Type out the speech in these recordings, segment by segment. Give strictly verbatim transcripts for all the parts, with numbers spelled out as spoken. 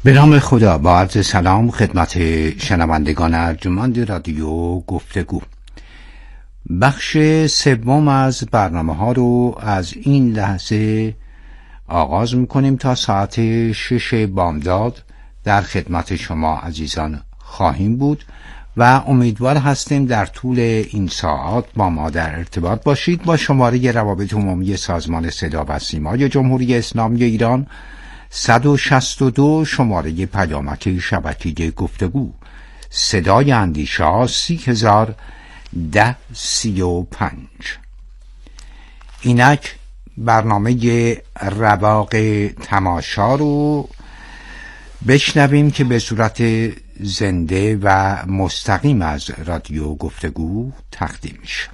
به نام خدا، با عرض سلام خدمت شنوندگان ارجمند رادیو گفتگو. بخش سوم از برنامه ها رو از این لحظه آغاز میکنیم. تا ساعت شش بامداد در خدمت شما عزیزان خواهیم بود و امیدوار هستیم در طول این ساعت با ما در ارتباط باشید. با شماره روابط عمومی سازمان صدا و سیمای جمهوری اسلامی ایران صد و شصت و دو، شماره پیامک شبکه گفتگو صدای اندیشه سی هزار ده سی و پنج. اینک برنامه رواق تماشا رو بشنویم که به صورت زنده و مستقیم از رادیو گفتگو تقدیم میشه.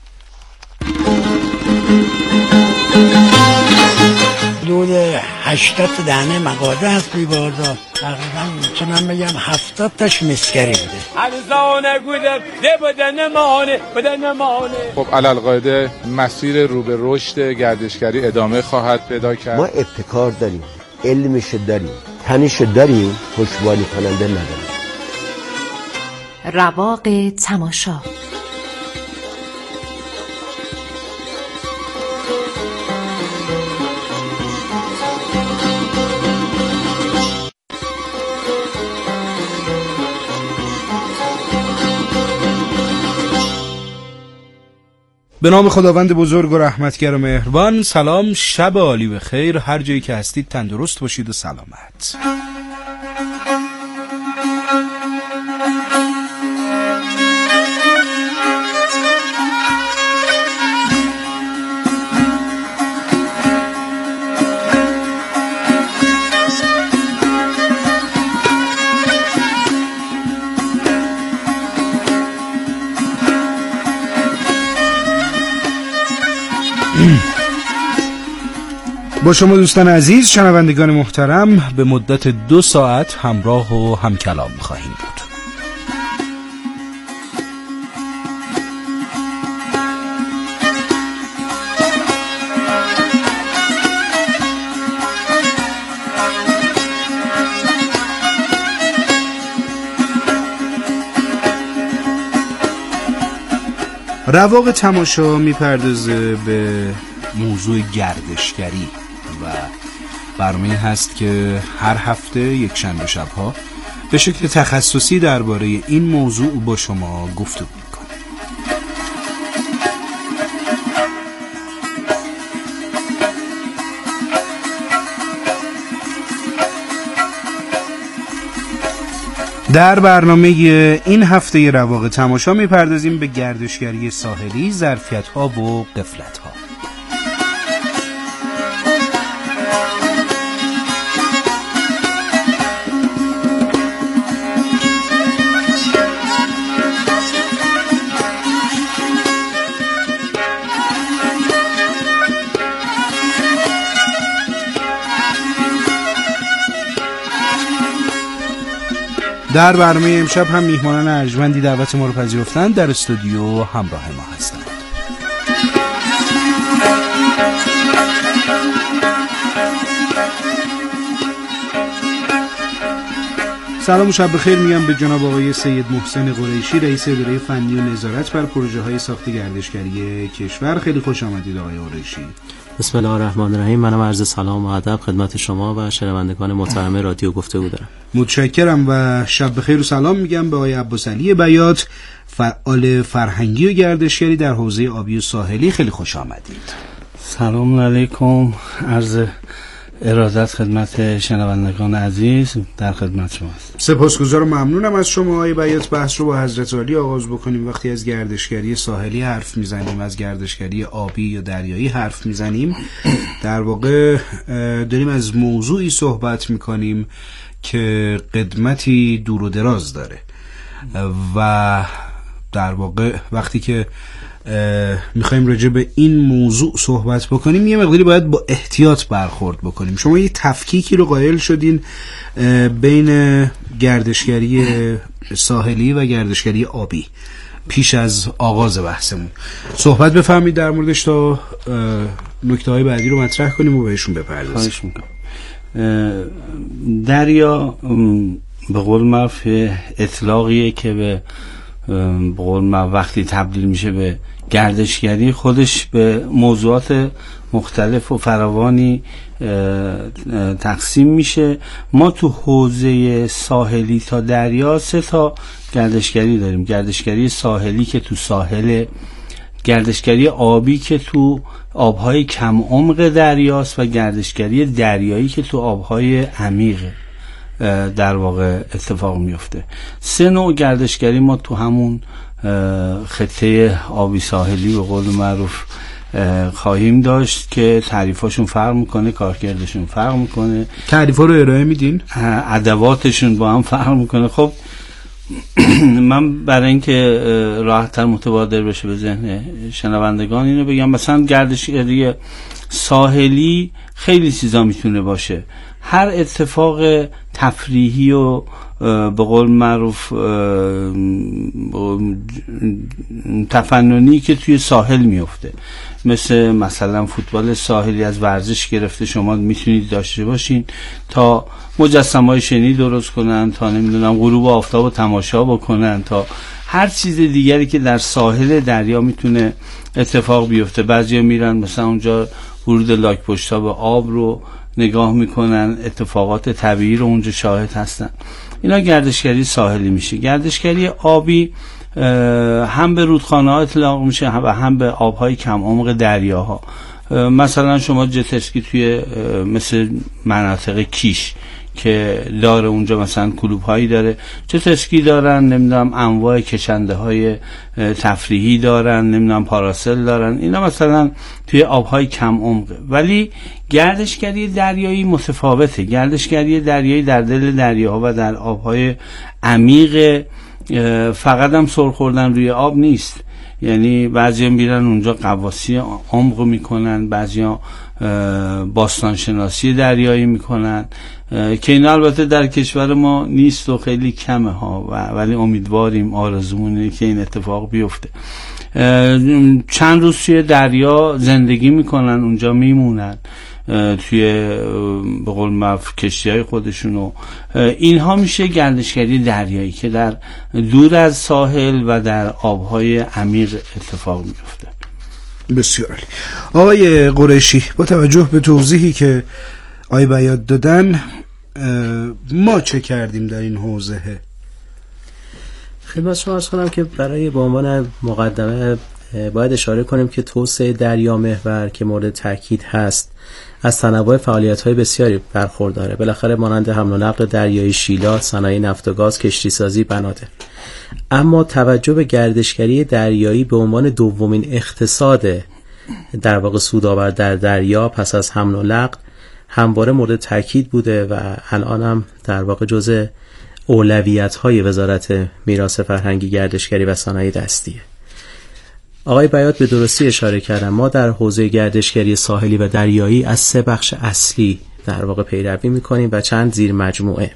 حدود هشتاد دانه مغازه هست توی بازار، تقریبا میتونم بگم هفتاد تاش مسکری بوده. ارزانه گوده ده بدن مانه بدن مانه. خب علالقاعده مسیر رو به رشد گردشگری ادامه خواهد پیدا کرد. ما ابتکار داریم، علمش داریم، تنش داریم، پشتیبانی کننده نداریم. رواق تماشا. به نام خداوند بزرگ و رحمتگر و مهربان. سلام، شب عالی و خیر. هر جایی که هستید تندرست باشید و سلامت. با شما دوستان عزیز، شنوندگان محترم، به مدت دو ساعت همراه و همکلام خواهیم بود. رواق تماشا میپردازه به موضوع گردشگری و برنامه هست که هر هفته یک شنبه شبها به شکل تخصصی درباره این موضوع با شما گفتگو می‌کنه. در برنامه این هفته رواق تماشا میپردازیم به گردشگری ساحلی، ظرفیت‌ها و غفلت‌ها. در برنامه امشب هم میهمانان ارجمندی دعوت ما رو پذیرفتن، در استودیو همراه ما هستند. سلام و شب بخیر میگم به جناب آقای سید محسن قریشی، رئیس اداره فنی و نظارت بر پروژه های ساخت گردشگری کشور. خیلی خوش آمدید آقای قریشی. بسم الله الرحمن الرحیم. منم عرض سلام و ادب خدمت شما و شنوندگان محترم رادیو گفتگو دارم. متشکرم و شب بخیر و سلام میگم به آقای عباسعلی بیات، فعال فرهنگی و گردشگری در حوزه آبی و ساحلی. خیلی خوش آمدید. سلام علیکم، عرض ارادت خدمت شنوندگان عزیز، در خدمت شماست. سپاسگزارم، ممنونم از شما آقای بیات. بحث رو با حضرت عالی آغاز بکنیم. وقتی از گردشگری ساحلی حرف میزنیم، از گردشگری آبی یا دریایی حرف میزنیم، در واقع داریم از موضوعی صحبت میکنیم که قدمتی دور و دراز داره و در واقع وقتی که میخوایم راجع به این موضوع صحبت بکنیم یه مقداری باید با احتیاط برخورد بکنیم. شما یه تفکیکی رو قائل شدین بین گردشگری ساحلی و گردشگری آبی. پیش از آغاز بحثمون صحبت بفرمایید در موردش تا نکته‌های بعدی رو مطرح کنیم و بهشون بپردازیم. خواهش میکنم. دریا به قول معروف اطلاقیه که به به قول معروف وقتی تبدیل میشه به گردشگری خودش به موضوعات مختلف و فراوانی تقسیم میشه. ما تو حوزه ساحلی تا دریا سه تا گردشگری داریم: گردشگری ساحلی که تو ساحل، گردشگری آبی که تو آبهای کم عمق دریاست و گردشگری دریایی که تو آبهای عمیق در واقع اتفاق میفته. سه نوع گردشگری ما تو همون خطه آبی ساحلی به قول معروف خواهیم داشت که تعریفاشون فرق میکنه، کارکردشون فرق میکنه، تعریفا رو ارائه میدین، ادواتشون با هم فرق میکنه. خب من برای اینکه راحت‌تر متبادر بشه به ذهن شنوندگان اینو بگم، مثلا گردشگری ساحلی خیلی چیزا میتونه باشه. هر اتفاق تفریحی و به قول معروف تفننی که توی ساحل میفته، مثل مثلا فوتبال ساحلی از ورزش گرفته شما میتونید داشته باشین، تا مجسمه‌های شنی درست کنن، تا نمیدونم غروب آفتاب رو تماشا بکنن، تا هر چیز دیگری که در ساحل دریا میتونه اتفاق بیفته. بعضیا میرن مثلا اونجا ورود لاک پشتاب آب رو نگاه میکنن، اتفاقات طبیعی رو اونجا شاهد هستن. اینا گردشگری ساحلی میشه. گردشگری آبی هم به رودخانه ها اطلاق میشه و هم به آبهای کم عمق دریاها. مثلا شما جت اسکی توی مثل مناطق کیش که داره اونجا مثلا کلوب هایی داره، جت اسکی دارن، نمیدونم انواع کشنده های تفریحی دارن، نمیدونم پاراسل دارن. اینا مثلا توی آبهای کم عمق. ولی گردشگری دریایی متفاوته. گردشگری دریایی در دل دریاها و در آبهای عمیق فقط هم سر خوردن روی آب نیست. یعنی بعضی میرن اونجا قواسی عمق میکنن، بعضی باستانشناسی دریایی میکنن که این البته در کشور ما نیست و خیلی کمه ها، و ولی امیدواریم، آرزومونه که این اتفاق بیفته. چند روز توی دریا زندگی میکنن، اونجا میمونن توی به قول معروف کشتی‌های خودشون و اینها میشه گردشگری دریایی که در دور از ساحل و در آبهای عمیق اتفاق میفته. بسیار عالی. آقای قریشی، با توجه به توضیحی که آقای بیات دادن، ما چه کردیم در این حوزه؟ خدمت شما عرض کنم که برای به عنوان مقدمه باید اشاره کنیم که توسعه دریا محور که مورد تاکید هست از تنوع فعالیت‌های بسیاری برخورداره. بالاخره مانند حمل و نقل دریایی، شیلات، صنایع نفت و گاز، کشتیسازی، بنادر. اما توجه به گردشگری دریایی به عنوان دومین اقتصاد در واقع سودآور در دریا پس از حمل و نقل همواره مورد تاکید بوده و الان هم در واقع جزء اولویت‌های وزارت میراث فرهنگی، گردشگری و صنایع دستیه. آقای بیات به درستی اشاره کردن. ما در حوزه گردشگری ساحلی و دریایی از سه بخش اصلی در واقع پیروی میکنیم و چند زیر مجموعه.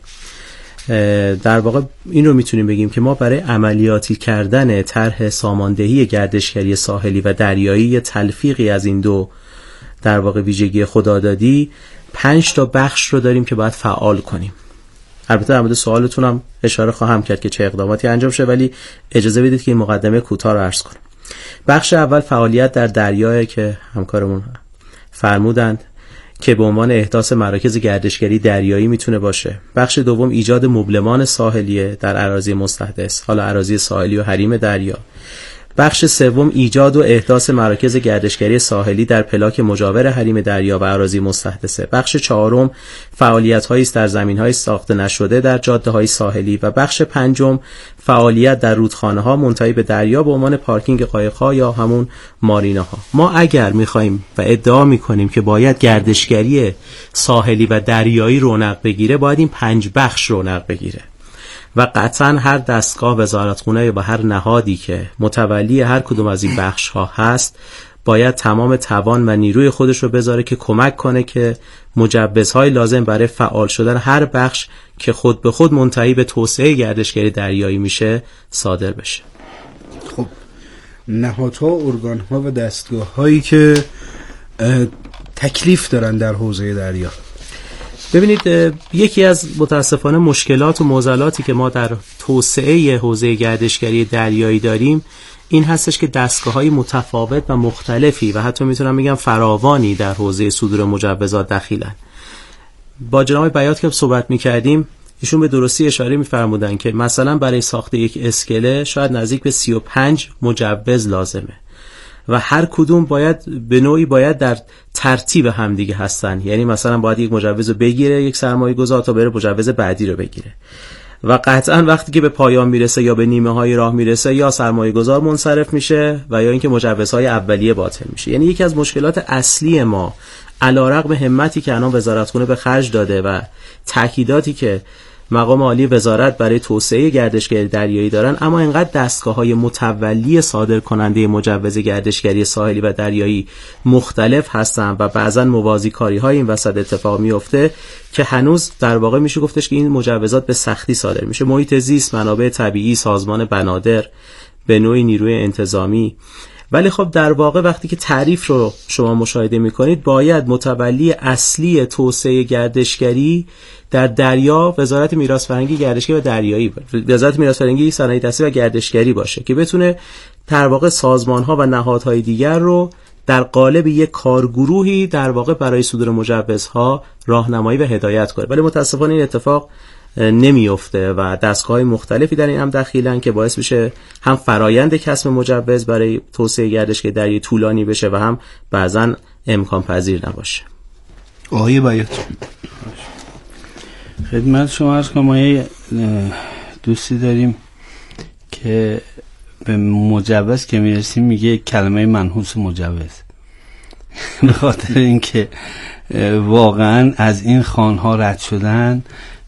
در واقع این رو میتونیم بگیم که ما برای عملیاتی کردن طرح ساماندهی گردشگری ساحلی و دریایی یه تلفیقی از این دو در واقع ویژگی خدادادی پنج تا بخش رو داریم که باید فعال کنیم. البته در مورد سوالتون هم اشاره خواهم کرد که چه اقداماتی انجام شه، ولی اجازه بدید که این مقدمه کوتاه رو عرض کنم. بخش اول فعالیت در دریایی که همکارمون فرمودند که به عنوان احداث مراکز گردشگری دریایی میتونه باشه. بخش دوم ایجاد مبلمان ساحلیه در اراضی مستحدث، حالا اراضی ساحلی و حریم دریا. بخش سوم ایجاد و احداث مراکز گردشگری ساحلی در پلاک مجاور حریم دریا و اراضی مستحدثه. بخش چهارم فعالیت‌هایی است در زمین‌های ساخته نشده در جاده‌های ساحلی و بخش پنجم فعالیت در رودخانه‌ها منتهی به دریا به عنوان پارکینگ قایق‌ها یا همون ماریناها. ما اگر می‌خوایم و ادعا می‌کنیم که باید گردشگری ساحلی و دریایی رونق بگیره، باید این پنج بخش رونق بگیره. و قطعا هر دستگاه وزارتخونه یا با هر نهادی که متولی هر کدوم از این بخش ها هست باید تمام توان و نیروی خودش رو بذاره که کمک کنه که مجوزهای لازم برای فعال شدن هر بخش که خود به خود منتهی به توسعه گردشگری دریایی میشه صادر بشه. خب نهادها، ارگانها و دستگاه هایی که تکلیف دارن در حوزه دریا، ببینید یکی از متاسفانه مشکلات و معضلاتی که ما در توسعه حوزه گردشگری دریایی داریم این هستش که دستگاه‌های متفاوت و مختلفی و حتی میتونم بگم فراوانی در حوزه صدور مجوزات دخیلن. با جناب بیات که صحبت می‌کردیم ایشون به درستی اشاره می‌فرمودن که مثلا برای ساخت یک اسکله شاید نزدیک به سی و پنج مجوز لازمه و هر کدوم باید به نوعی باید در ترتیب همدیگه هستن، یعنی مثلا باید یک مجوز رو بگیره یک سرمایه گذار تا بره مجوز بعدی رو بگیره و قطعا وقتی که به پایان میرسه یا به نیمه های راه میرسه یا سرمایه گذار منصرف میشه و یا اینکه مجوزهای اولیه باطل میشه. یعنی یکی از مشکلات اصلی ما علیرغم همتی که الان وزارتخونه به خرج داده و تاکیداتی که مقام عالی وزارت برای توسعه گردشگری دریایی دارن، اما اینقدر دستگاه‌های متولی صادر کننده مجوز گردشگری ساحلی و دریایی مختلف هستن و بعضا موازی کاری‌های این وسط اتفاق میفته که هنوز در واقع میشه گفتش که این مجوزات به سختی صادر میشه. محیط زیست، منابع طبیعی، سازمان بنادر، به نوعی نیروی انتظامی. ولی خب در واقع وقتی که تعریف رو شما مشاهده میکنید باید متولی اصلی توسعه گردشگری در دریا وزارت میراث فرهنگی گردشگری و دریایی، وزارت میراث فرهنگی صنایع دستی و گردشگری باشه که بتونه در واقع سازمان‌ها و نهادهای دیگر رو در قالب یک کارگروهی در واقع برای صدور مجوزها راهنمایی و هدایت کنه. ولی متاسفانه این اتفاق نمیفته و دستگاه‌های مختلفی در این هم دخیلن که باعث میشه هم فرایند کسب مجوز برای توسعه گردشگری دریایی طولانی بشه و هم بعضن امکان پذیر نباشه. آقای بیات خدمت شما عرض کنم، ما یه دوستی داریم که به مجوز که میرسیم میگه کلمه منحوس مجوز به خاطر اینکه واقعا از این خانها رد شدن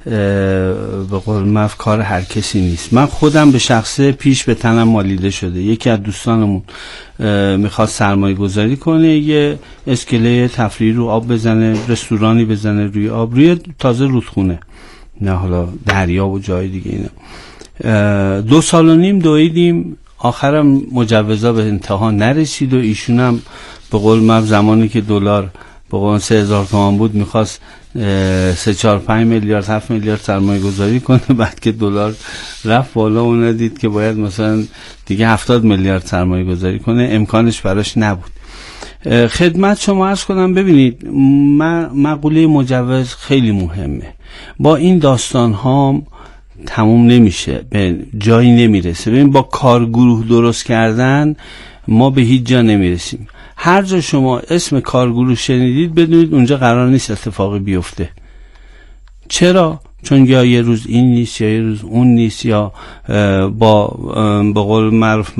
به قول معروف کار هر کسی نیست. من خودم به شخصه پیش به تنم مالیده شده. یکی از دوستانمون میخواد سرمایه گذاری کنه، یه اسکله تفریحی رو آب بزنه، رستورانی بزنه روی آب، روی تازه رودخونه، نه حالا دریا و جای دیگه. اینا دو سال و نیم دویدیم، آخرم مجوزا به انتها نرسید و ایشونم به قول معروف زمانی که دلار به قول سه هزار تومان بود میخواست سه چهار پنج میلیارد هفت میلیارد سرمایه گذاری کنه، بعد که دلار رفت بالا و ندید که باید مثلا دیگه هفتاد میلیارد سرمایه گذاری کنه، امکانش براش نبود. خدمت شما عرض کنم ببینید مقوله مجوز خیلی مهمه. با این داستان ها تموم نمیشه، به جایی نمیرسه. ببین با کارگروه درست کردن ما به هیچ جا نمیرسیم. هر جا شما اسم کارگروه شنیدید بدونید اونجا قرار نیست اتفاقی بیفته. چرا؟ چون یا یه روز این نیست یا یه روز اون نیست، یا با به قول معروف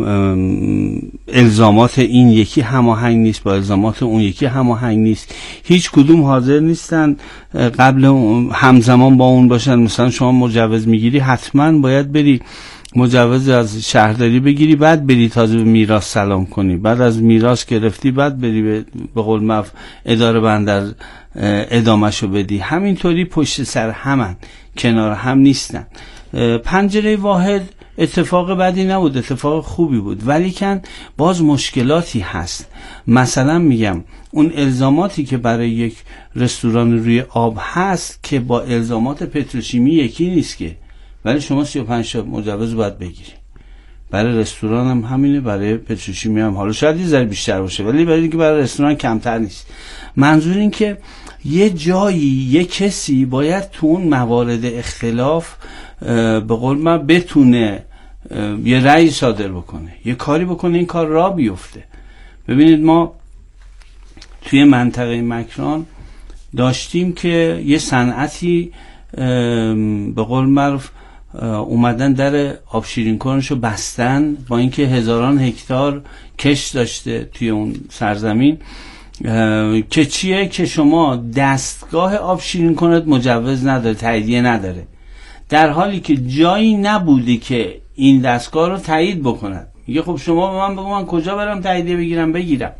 الزامات این یکی هماهنگ نیست با الزامات اون یکی هماهنگ نیست. هیچ کدوم حاضر نیستن قبل همزمان با اون باشن. مثلا شما مجوز میگیری حتما باید بری مجوز از شهرداری بگیری، بعد بری تازه به میراث سلام کنی، بعد از میراث گرفتی بعد بری به, به قول معروف اداره بندر ادامهشو بدی. همینطوری پشت سر همن، کنار هم نیستن. پنجره واحد اتفاق بدی نبود، اتفاق خوبی بود، ولی کن باز مشکلاتی هست. مثلا میگم اون الزاماتی که برای یک رستوران روی آب هست که با الزامات پتروشیمی یکی نیست که، ولی شما سی و پنج تا مجوز باید بگیری. برای رستوران هم همینه، برای پتروشیمی هم حالا شاید یه ذره بیشتر باشه، ولی برای اینکه برای رستوران کمتر نیست. منظور این که یه جایی یه کسی باید تو اون موارد اختلاف به قول من بتونه یه رأی صادر بکنه، یه کاری بکنه این کار را بیفته. ببینید ما توی منطقه مکران داشتیم که یه صنعتی به قول معروف اومدن در آب شیرین کنشو بستن، با اینکه هزاران هکتار کشت داشته توی اون سرزمین، که چیه که شما دستگاه آب شیرین کنت مجوز نداره، تاییدیه نداره، در حالی که جایی نبوده که این دستگاه رو تایید بکند. میگه خب شما به من بگو من کجا برم تاییدیه بگیرم بگیرم.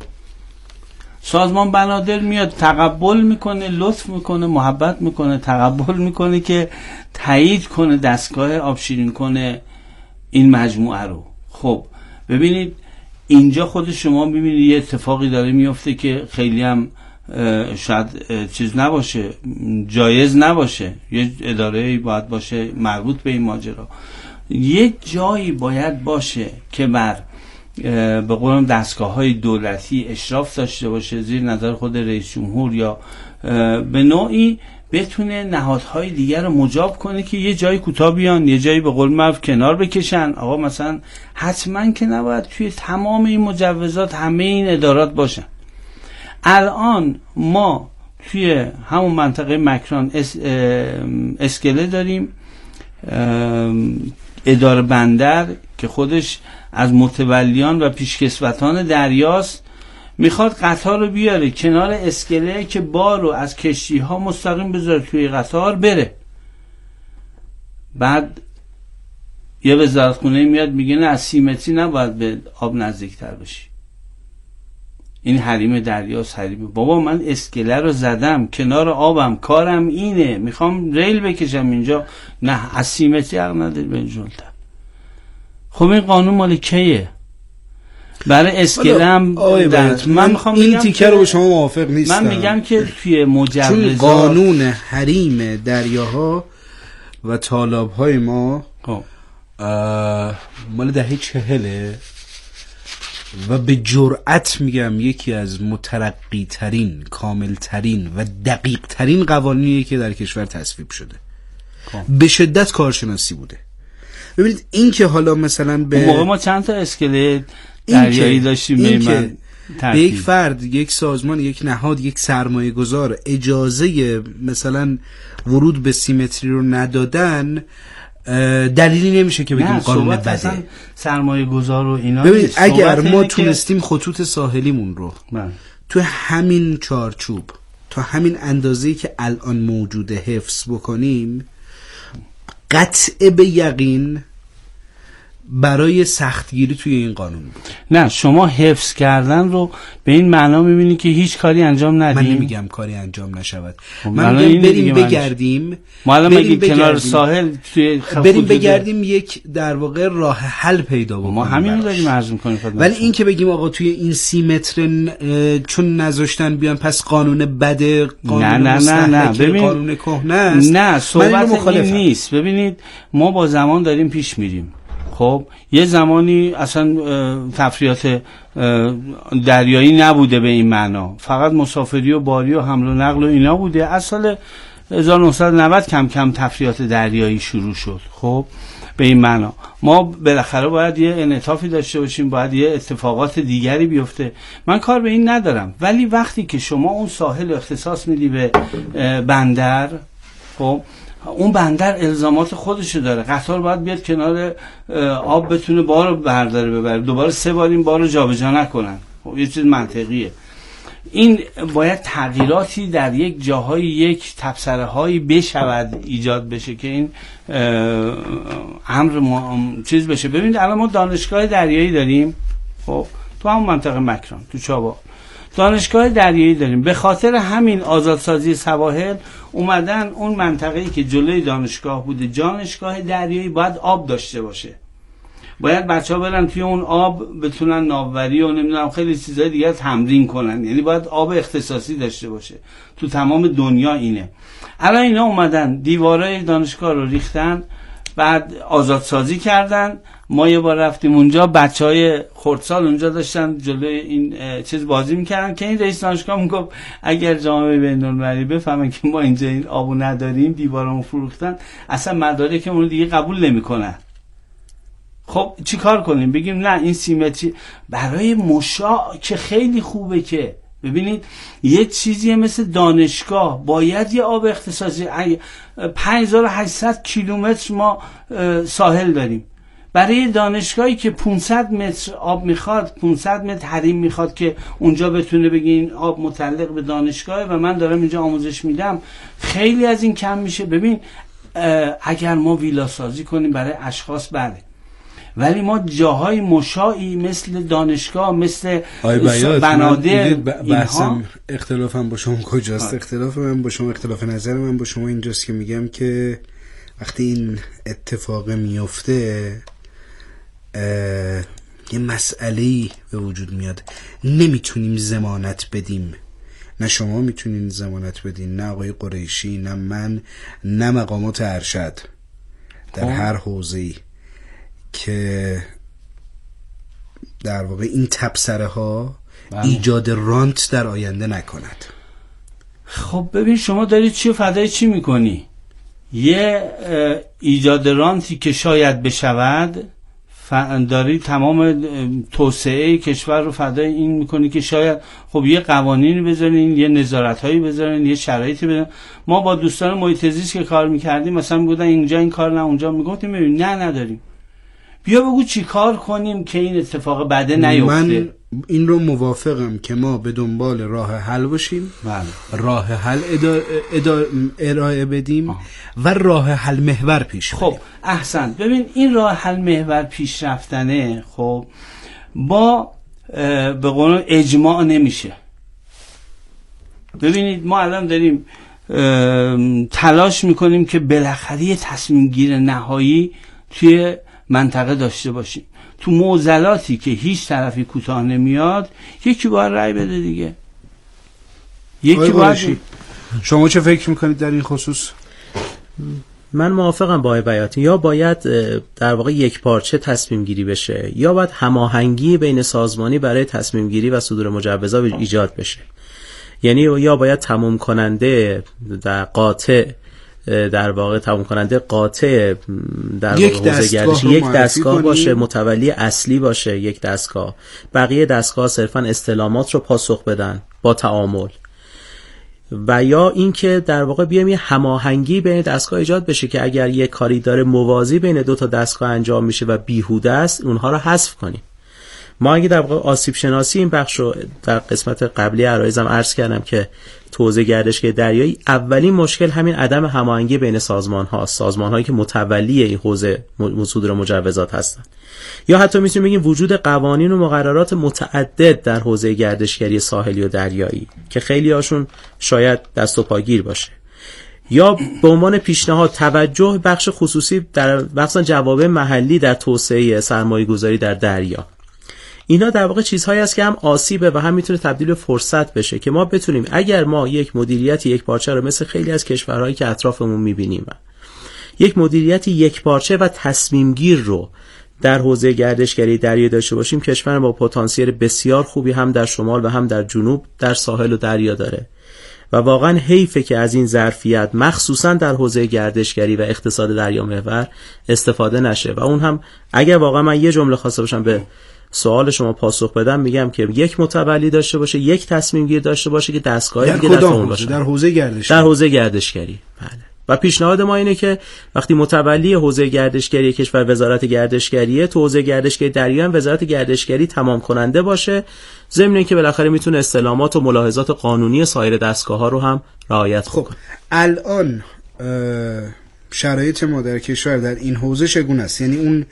سازمان بنادر میاد تقبل میکنه، لطف میکنه، محبت میکنه، تقبل میکنه که تایید کنه دستگاه آب شیرین کنه این مجموعه رو. خب ببینید اینجا خود شما ببینید یه اتفاقی داره میفته که خیلی هم شاید چیز نباشه، جایز نباشه، یه اداره باید باشه مربوط به این ماجرا. یه جایی باید باشه که بر به قولم دستگاه‌های دولتی اشراف داشته باشه، زیر نظر خود رئیس جمهور، یا به نوعی بتونه نهادهای دیگر رو مجاب کنه که یه جایی کوتاه بیان، یه جایی به قول معروف کنار بکشن. آقا مثلا حتما که نباید توی تمام این مجوزات همه این ادارات باشن. الان ما توی همون منطقه مکران اس اسکله داریم، اداره بندر که خودش از متولیان و پیشکسوتان دریاست، میخواد قطار رو بیاره کنار اسکله که بار رو از کشتی ها مستقیم بذاره توی قطار بره. بعد یه وزارتخونه میاد میگه نه از سی متری نباید به آب نزدیکتر بشی، این حریم دریاست. حریم بابا، من اسکله رو زدم کنار آبم، کارم اینه، میخوام ریل بکشم اینجا، نه از سی متری حق نداری به جلتر. خب این قانون مال کیه؟ برای اسکله هم من, من میخوام این تیکه رو با شما موافق نیستم. من میگم که توی مجوزات، چون قانون حریم دریاها و تالاب‌های ما مال دهه چهله و به جرأت میگم یکی از مترقی ترین، کامل ترین و دقیق ترین قوانینیه که در کشور تصویب شده. به شدت کارشناسی بوده. ببینید این که حالا مثلا به موقع ما چند تا اسکله دریایی داشتیم، این که به یک فرد، یک سازمان، یک نهاد، یک سرمایه گذار اجازه مثلا ورود به سیمتری رو ندادن، دلیلی نمیشه که بگیم قانون بده. سرمایه گذار رو اینا ببینید اگر ما تونستیم خطوط ساحلیمون رو من. تو همین چارچوب تا همین اندازه‌ای که الان موجوده حفظ بکنیم، قطع به یقین برای سختگیری توی این قانون بود. نه، شما حفظ کردن رو به این معنا میبینی که هیچ کاری انجام ندیم. من نمیگم کاری انجام نشود، من میگم بریم بگردیم، ما الان میگیم کنار ساحل توی بریم بگردیم یک در واقع راه حل پیدا بکنیم. ما همین رو داریم عرض می‌کنیم. ولی این که بگیم آقا توی این سی متر چون نذاشتن بیان پس قانون بده، قانون نه نه نه نه ببین، قانون کهنه است. نه، صحبت این نیست. ببینید ما با زمان داریم پیش میریم. خب یه زمانی اصلا تفریحات دریایی نبوده به این معنا، فقط مسافری و باری و حمل و نقل و اینا بوده. از سال هزار و نهصد و نود کم کم تفریحات دریایی شروع شد. خب به این معنا ما بالاخره باید یه انعطافی داشته باشیم، باید یه اتفاقات دیگری بیفته. من کار به این ندارم، ولی وقتی که شما اون ساحل اختصاص میدی به بندر، خب اون بندر الزامات خودشو داره، قطار باید بیاد کنار آب بتونه بار رو برداره ببره، دوباره سه بار این بار رو جابجا نکنن. خب یه چیز منطقیه. این باید تغییراتی در یک جاهای، یک تبصره هایی بشود ایجاد بشه که این امر چیز بشه. ببینید الان ما دانشگاه دریایی داریم، خب تو همون منطقه مکران، تو چابا دانشگاه دریایی داریم. به خاطر همین آزادسازی سواحل اومدن اون منطقه‌ای که جلوی دانشگاه بوده، دانشگاه دریایی باید آب داشته باشه، باید بچه‌ها برن توی اون آب بتونن ناوبری و نمیدونم خیلی چیزای دیگه تمرین کنن، یعنی باید آب اختصاصی داشته باشه. تو تمام دنیا اینه. الان اینا اومدن دیوارای دانشگاه رو ریختن، بعد آزادسازی کردن. ما یه بار رفتیم اونجا، بچهای خردسال اونجا داشتن جلوی این چیز بازی میکردن که این رئیس دانشگاه میگفت اگر جامعه بین‌المللی بفهمن که ما اینجا این آبو نداریم، دیوارمون فروختن، اصلا مدارکمون رو دیگه قبول نمیکنن. خب چی کار کنیم؟ بگیم نه این سیمتری برای مشاع که خیلی خوبه. که ببینید یه چیزی مثل دانشگاه باید یه آب اختصاصی، پنج هزار و هشتصد کیلومتر ما ساحل داریم. برای دانشگاهی که پانصد متر آب میخواد، پانصد متر حریم میخواد که اونجا بتونه بگه این آب متعلق به دانشگاهه و من دارم اینجا آموزش میدم، خیلی از این کم میشه. ببین اگر ما ویلا سازی کنیم برای اشخاص بله، ولی ما جاهای مشاعی مثل دانشگاه، مثل بنادر، بحثم اختلافم با شما کجاست؟ اختلاف من با شما، اختلاف نظر من با شما اینجاست که میگم که وقتی این اتفاق میفته یه مسئله‌ای به وجود میاد. نمیتونیم ضمانت بدیم، نه شما میتونین ضمانت بدین، نه آقای قریشی، نه من، نه مقامات ارشد در هر حوزه‌ای که در واقع این تبصره ها ایجاد رانت در آینده نکند. خب ببین شما داری چی فدای چی میکنی؟ یه ایجاد رانتی که شاید بشود، داری تمام توسعه کشور رو فدای این میکنی که شاید خب یه قوانینی بذارین، یه نظارت‌هایی بذارین، یه شرایطی بذارین. ما با دوستان محیط زیست که کار میکردیم مثلا میگفتن اینجا این کار نه اونجا، میگفتیم ببین نه نداریم، بیا بگو چی کار کنیم که این اتفاق بده نیفته. من این رو موافقم که ما به دنبال راه حل باشیم، بله. راه حل ادا... ادا... ارائه بدیم آه. و راه حل محور پیش خب احسن. ببین این راه حل محور پیش رفتنه خب با به قول اجماع نمیشه. ببینید ما الان داریم تلاش میکنیم که بالاخره یه تصمیم گیر نهایی توی منطقه داشته باشیم. تو معضلاتی که هیچ طرفی کوتاه نمیاد یکی باید رأی بده دیگه. یکی باید. شما چه فکر میکنید در این خصوص؟ من موافقم با بیاتی. یا باید در واقع یک پارچه تصمیم گیری بشه یا باید هماهنگی بین سازمانی برای تصمیم گیری و صدور مجوزها ایجاد بشه. یعنی یا باید تمام کننده در قاطع در واقع تمام کننده قاطع در یک واقع حوزه گردش یک دستگاه باشه، متولی اصلی باشه یک دستگاه، بقیه دستگاه صرفا استلامات رو پاسخ بدن با تعامل. و یا اینکه در واقع بیایم یه هماهنگی بین دستگاه ایجاد بشه که اگر یک کاری داره موازی بین دو تا دستگاه انجام میشه و بیهوده است اونها رو حذف کنیم. ما اگه در واقع آسیب شناسی این بخش رو در قسمت قبلی عرایزم عرض کردم که توزیع گردشگری دریایی اولین مشکل همین عدم هماهنگی بین سازمان هاست، سازمان هایی که متولی این حوزه صدور مجوزات هستند. یا حتی میتونیم بگیم وجود قوانین و مقررات متعدد در حوزه گردشگری ساحلی و دریایی که خیلی هاشون شاید دست و پاگیر باشه. یا به عنوان پیشنهاد توجه بخش خصوصی در بخش جواب محلی در توسعه سرمایه‌گذاری در دریا. اینا در واقع چیزهایی است که هم آسیبه و هم میتونه تبدیل به فرصت بشه که ما بتونیم اگر ما یک مدیریت یک پارچه رو مثل خیلی از کشورهایی که اطرافمون میبینیم یک مدیریت یک پارچه و تصمیم گیر رو در حوزه گردشگری دریایی داشته باشیم، کشور با پتانسیل بسیار خوبی هم در شمال و هم در جنوب در ساحل و دریا داره و واقعا حیفه که از این ظرفیت مخصوصا در حوزه گردشگری و اقتصاد دریا محور استفاده نشه. و اون هم اگر واقعا من یه جمله خواسته باشم به سوال شما پاسخ بدم میگم که یک متولی داشته باشه، یک تصمیم گیر داشته باشه که دستگاه دیگه در اون باشه. در حوزه گردشگری. در حوزه گردشگری. بله. و پیشنهاد ما اینه که وقتی متولی حوزه گردشگری کشور وزارت گردشگریه، تو حوزه گردشگری دریا هم وزارت گردشگری تمام کننده باشه، ضمن اینکه بالاخره میتونه استلامات و ملاحظات قانونی سایر دستگاه‌ها رو هم رعایت کنه. خب الان شرایط ما در کشور در این حوزه چگونه است؟ یعنی اون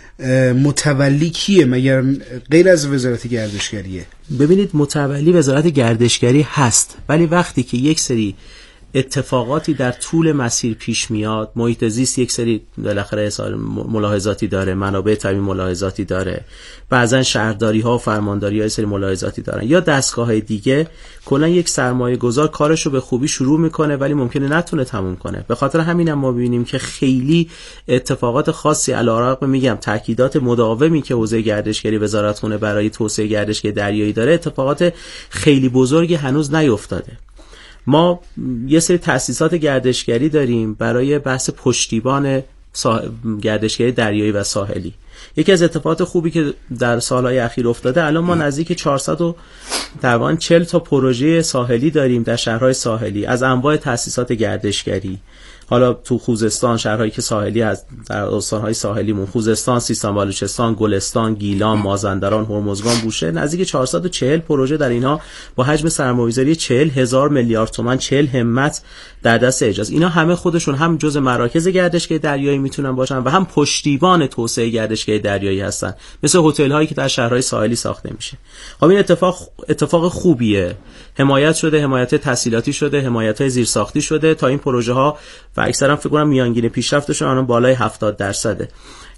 متولی کیه مگر غیر از وزارت گردشگریه؟ ببینید متولی وزارت گردشگری هست، ولی وقتی که یک سری اتفاقاتی در طول مسیر پیش میاد، محیط زیست یک سری بالاخره ملاحظاتی داره، منابع طبیعی ملاحظاتی داره، بعضا شهرداری ها و فرمانداری ها سری ملاحظاتی دارن، یا دستگاه های دیگه کلا یک سرمایه گذار کارشو به خوبی شروع میکنه ولی ممکنه نتونه تموم کنه. به خاطر همینم هم ما ببینیم که خیلی اتفاقات خاصی علیرغم میگم تاکیدات مداومی که حوزه گردشگری وزارتخونه برای توسعه گردشگری دریایی داره، اتفاقات خیلی بزرگی هنوز نیفتاده. ما یه سری تأسیسات گردشگری داریم برای بحث پشتیبان سا... گردشگری دریایی و ساحلی. یکی از اتفاقات خوبی که در سالهای اخیر افتاده، الان ما نزدیک چهارصد و چهل تا پروژه ساحلی داریم در شهرهای ساحلی از انواع تأسیسات گردشگری. حالا تو خوزستان، شهرهایی که ساحلی از در استانهای ساحلیمون، خوزستان، سیستان بلوچستان، گلستان، گیلان، مازندران، هرمزگان، بوشهر، نزدیک چهارصد و چهل پروژه در اینها با حجم سرمایه‌گذاری چهل هزار میلیارد تومان، چهل همت در دست اجاز. اینا همه خودشون هم جزء مراکز گردشگری دریایی میتونن باشن و هم پشتیبان توسعه گردشگری دریایی هستن، مثل هتل هایی که در شهرهای ساحلی ساخته میشه. خب این اتفاق اتفاق خوبیه، حمایت شده، حمایت تسهیلاتی شده، حمایت‌های زیرساختی شده تا این پروژه ها و اکثرا فکر کنم میانگین پیشرفتشون الان بالای هفتاد درصده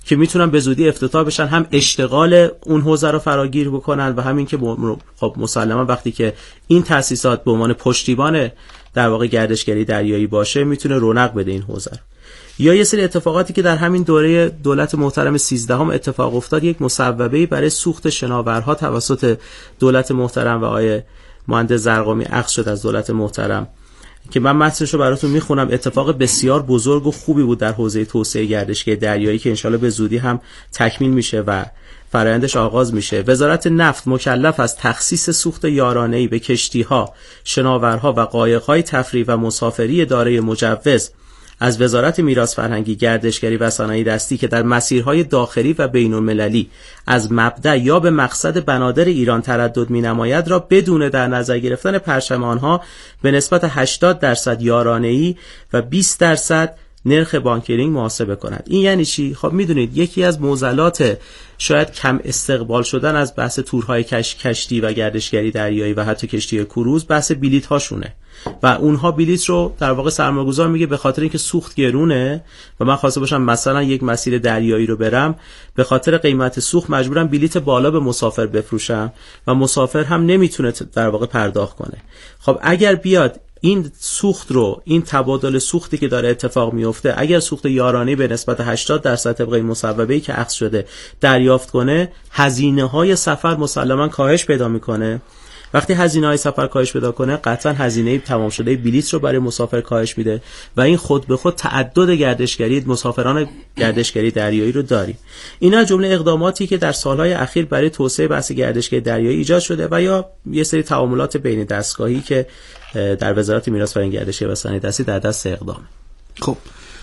که میتونن به زودی افتتاح بشن، هم اشتغال اون حوزه رو فراگیر بکنن و همین که خب مسلما وقتی که این تأسیسات به عنوان پشتیبان در واقع گردشگری دریایی باشه میتونه رونق بده این حوزه. یا یه سری اتفاقاتی که در همین دوره دولت محترم سیزدهم اتفاق افتاد، یک مصوبه‌ای برای سوخت شناورها توسط دولت محترم و آقای مهندس زرقامی اخذ شد از دولت محترم که من متنش رو براتون میخونم. اتفاق بسیار بزرگ و خوبی بود در حوزه توسعه گردشگری دریایی که انشالله به زودی هم تکمیل میشه و فرآیندش آغاز میشه. وزارت نفت مکلف است تخصیص سوخت یارانه‌ای به کشتی‌ها، شناورها و قایق‌های تفریح و مسافری دارای مجوز از وزارت میراث فرهنگی، گردشگری و صنایع دستی که در مسیرهای داخلی و بین‌المللی از مبدأ یا به مقصد بنادر ایران تردد می‌نماید را بدون در نظر گرفتن پرچم آنها به نسبت هشتاد درصد یارانه‌ای و بیست درصد نرخ بانکرینگ محاسبه کند. این یعنی چی؟ خب میدونید یکی از معضلات شاید کم استقبال شدن از بحث تورهای کش، کشتی و گردشگری دریایی و حتی کشتی کروز بحث بلیط هاشونه و اونها بلیط رو در واقع سرمایه‌گذار میگه به خاطر اینکه سوخت گرونه و من خواسته باشم مثلا یک مسیر دریایی رو برم، به خاطر قیمت سوخت مجبورم بلیط بالا به مسافر بفروشم و مسافر هم نمیتونه در واقع پرداخت کنه. خب اگر بیاد این سوخت رو، این تبادل سوختی که داره اتفاق میفته، اگر سوخت یارانه‌ای به نسبت هشتاد درصد طبق این مصوبه‌ای که اخذ شده دریافت کنه، هزینه‌های سفر مسلماً کاهش پیدا میکنه. وقتی هزینه‌های سفر کاهش پیدا کنه، قطعاً هزینه تمام شده بلیط رو برای مسافر کاهش میده و این خود به خود تعدد گردشگری مسافران گردشگری دریایی رو داریم. اینا جمله اقداماتی که در سالهای اخیر برای توسعه بحث گردشگری دریایی ایجاد شده و یا یه سری تعاملات بین دستگاهی که در وزارت میراث فرهنگی، گردشگری و صنایع دستی در دست اقدام. خب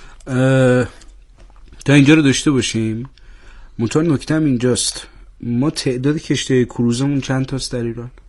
تا اینجا رو داشته باشیم. منتها نکته هم اینجاست، ما تعداد کشتی کروزمون چند تاست در ایران؟